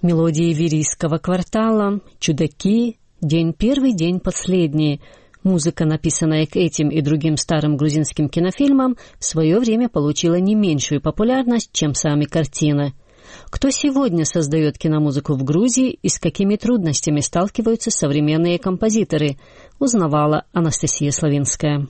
Мелодии Верийского квартала, «Чудаки», «День первый, день последний». Музыка, написанная к этим и другим старым грузинским кинофильмам, в свое время получила не меньшую популярность, чем сами картины. Кто сегодня создает киномузыку в Грузии и с какими трудностями сталкиваются современные композиторы, узнавала Анастасия Славинская.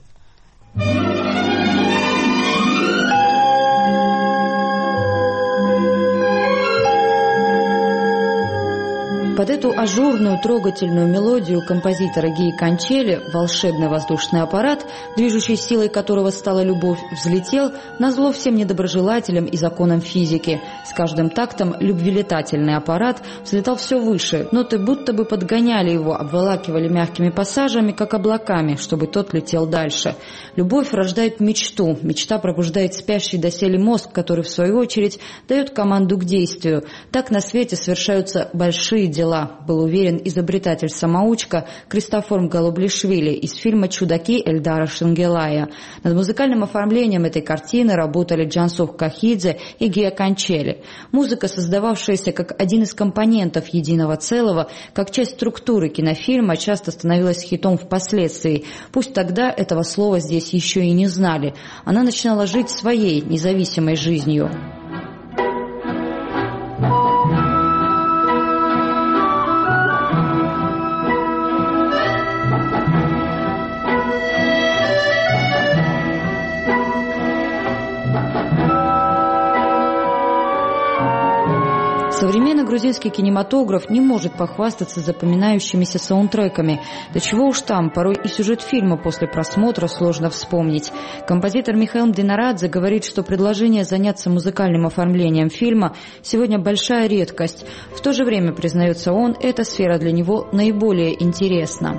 Под эту ажурную, трогательную мелодию композитора Гии Кончели волшебный воздушный аппарат, движущей силой которого стала любовь, взлетел назло всем недоброжелателям и законам физики. С каждым тактом любвелетательный аппарат взлетал все выше, ноты будто бы подгоняли его, обволакивали мягкими пассажами, как облаками, чтобы тот летел дальше. Любовь рождает мечту, мечта пробуждает спящий доселе мозг, который, в свою очередь, дает команду к действию. Так на свете совершаются большие дела, был уверен изобретатель-самоучка Кристофор Голублишвили из фильма «Чудаки» Эльдара Шенгелая. Над музыкальным оформлением этой картины работали Джансух Кахидзе и Гия Кончели. Музыка, создававшаяся как один из компонентов единого целого, как часть структуры кинофильма, часто становилась хитом впоследствии. Пусть тогда этого слова здесь еще и не знали. Она начинала жить своей независимой жизнью. Современный грузинский кинематограф не может похвастаться запоминающимися саундтреками. Да чего уж там, порой и сюжет фильма после просмотра сложно вспомнить. Композитор Михаил Мдинарадзе говорит, что предложение заняться музыкальным оформлением фильма сегодня большая редкость. В то же время, признается он, эта сфера для него наиболее интересна.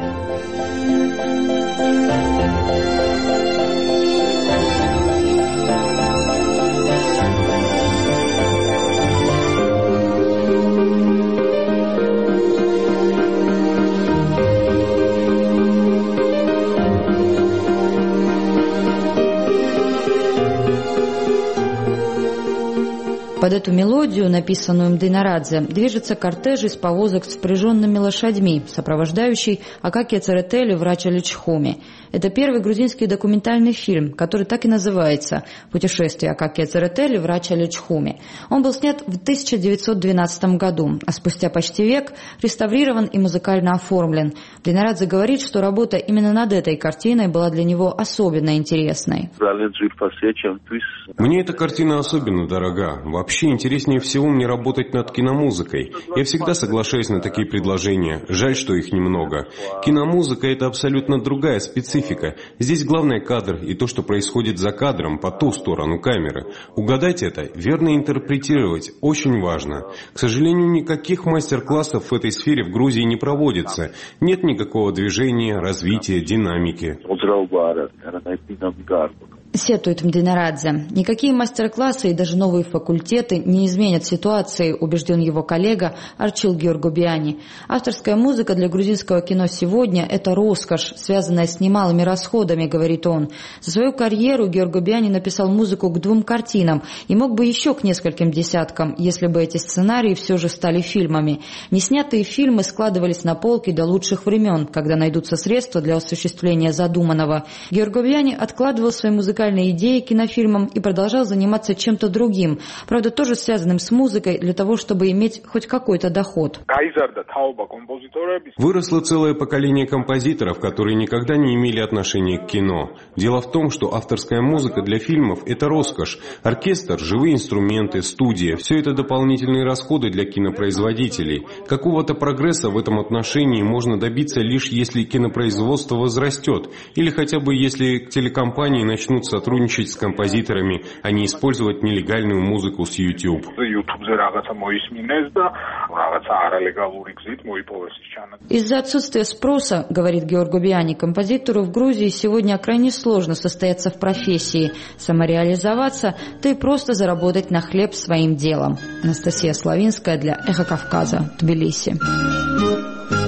Под эту мелодию, написанную Мдинарадзе, движется кортеж из повозок с впряженными лошадьми, сопровождающий Акакия Церетели «Врач Аличхуми». Это первый грузинский документальный фильм, который так и называется «Путешествие Акакия Церетели «Врач Аличхуми». Он был снят в 1912 году, а спустя почти век реставрирован и музыкально оформлен. Мдинарадзе говорит, что работа именно над этой картиной была для него особенно интересной. Мне эта картина особенно дорога. Вообще интереснее всего мне работать над киномузыкой. Я всегда соглашаюсь на такие предложения. Жаль, что их немного. Киномузыка – это абсолютно другая специфика. Здесь главный кадр и то, что происходит за кадром, по ту сторону камеры. Угадать это, верно интерпретировать – очень важно. К сожалению, никаких мастер-классов в этой сфере в Грузии не проводится. Нет никакого движения, развития, динамики. Сетует Мдинарадзе. Никакие мастер-классы и даже новые факультеты не изменят ситуации, убежден его коллега Арчил Георгобиани. Авторская музыка для грузинского кино сегодня – это роскошь, связанная с немалыми расходами, говорит он. За свою карьеру Георгобиани написал музыку к 2 картинам и мог бы еще к нескольким десяткам, если бы эти сценарии все же стали фильмами. Неснятые фильмы складывались на полке до лучших времен, когда найдутся средства для осуществления задуманного. Георгобиани откладывал свои музыкальные идеи кинофильмам и продолжал заниматься чем-то другим, правда, тоже связанным с музыкой, для того, чтобы иметь хоть какой-то доход. Выросло целое поколение композиторов, которые никогда не имели отношения к кино. Дело в том, что авторская музыка для фильмов – это роскошь. Оркестр, живые инструменты, студия – все это дополнительные расходы для кинопроизводителей. Какого-то прогресса в этом отношении можно добиться лишь если кинопроизводство возрастет, или хотя бы если телекомпании начнут сотрудничать с композиторами, а не использовать нелегальную музыку с YouTube. Из-за отсутствия спроса, говорит Георгобиани, композитору в Грузии сегодня крайне сложно состояться в профессии, самореализоваться, да и просто заработать на хлеб своим делом. Анастасия Славинская для Эхо Кавказа, Тбилиси.